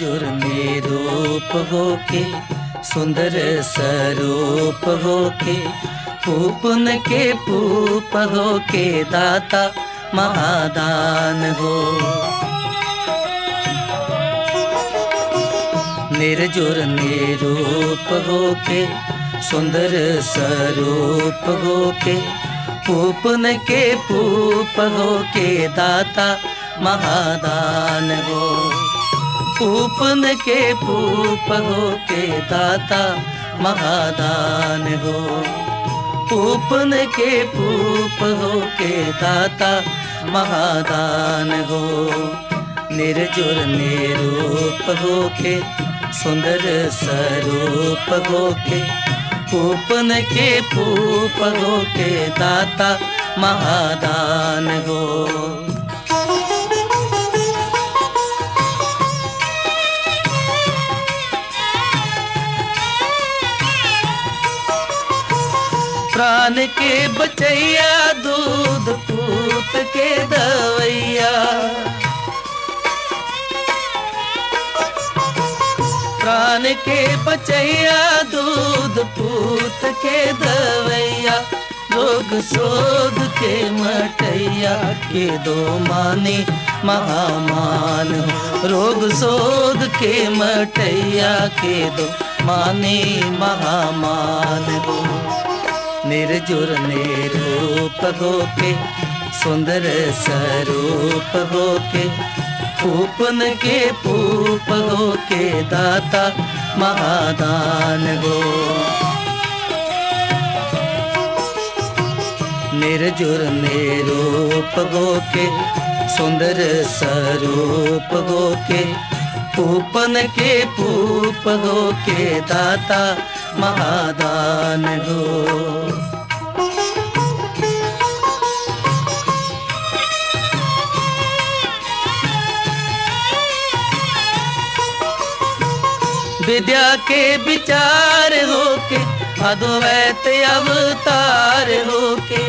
निर्जुर निरूप होके सुंदर स्वरूप होके पूपन के पूप होके दाता महादान हो। निर्जुर निरूप होके सुंदर स्वरूप होके पूपन के पूप होके दाता महादान हो। पूपन के पूप होके दाता महादान हो। पूपन के पूप होके दाता महादान हो। निर्जुर निरूप होके सुंदर स्वरूप होके पूपन के पूप होके दाता महादान हो। प्राण के बचैया दूध पूत के दवैया। प्राण के बचैया दूध पूत के दवैया। रोग शोध के मटैया के दो माने महामान हो। रोग शोध के मटैया के दो माने महामान हो। निर्जुर निरूप होके सुंदर स्वरूप होके पूपन के पूप होके दाता महादान हो। निर्जुर निरूप होके सुंदर स्वरूप होके पूपन के पूप होके दाता महादान हो। विद्या के विचार होके अद्वैत अवतार होके।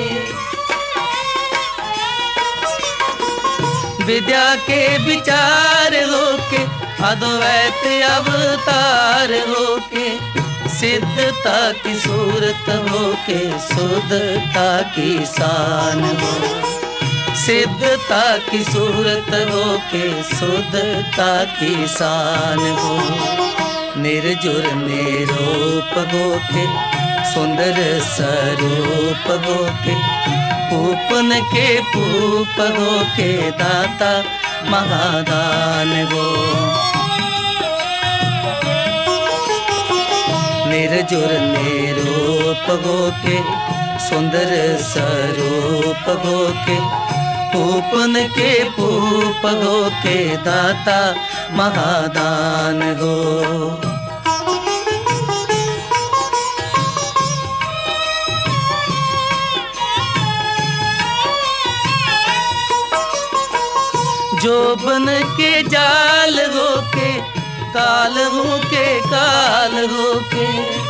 विद्या के विचार होके अद्वैत अवतार होके। सिद्धता की सूरत होके शुद्धता की शान हो। सिद्धता की सूरत होके शुद्धता की शान हो। निर्जुर निरूप होके सुंदर स्वरूप होके पूपन के पूप होके दाता महादान हो। निर्जुर निरूप होके सुंदर स्वरूप होके पूपन के पूप होके दाता महादान हो। जो बन के जाल होके काल होके काल होके।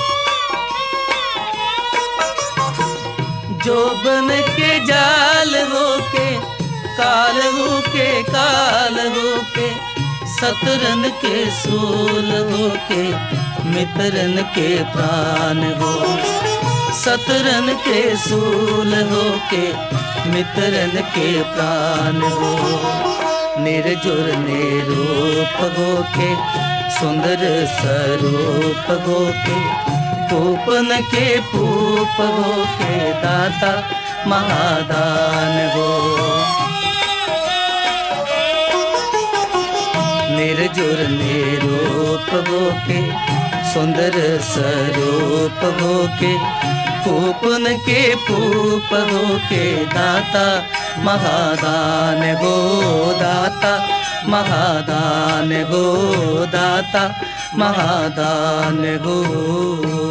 जो बन के जाल होके काल होके काल होके। सतरन के सूल होके मित्रन के प्राण हो। सतरन के सूल होके मित्रन के प्राण हो। निर्जुर निरूप होके सुंदर स्वरूप होके पूपन के पूप होके दाता महादान हो। निर्जुर निरूप होके सुंदर स्वरूप होके पूपन के पूप होके दाता महादान हो। दाता महादान हो। दाता महादान हो।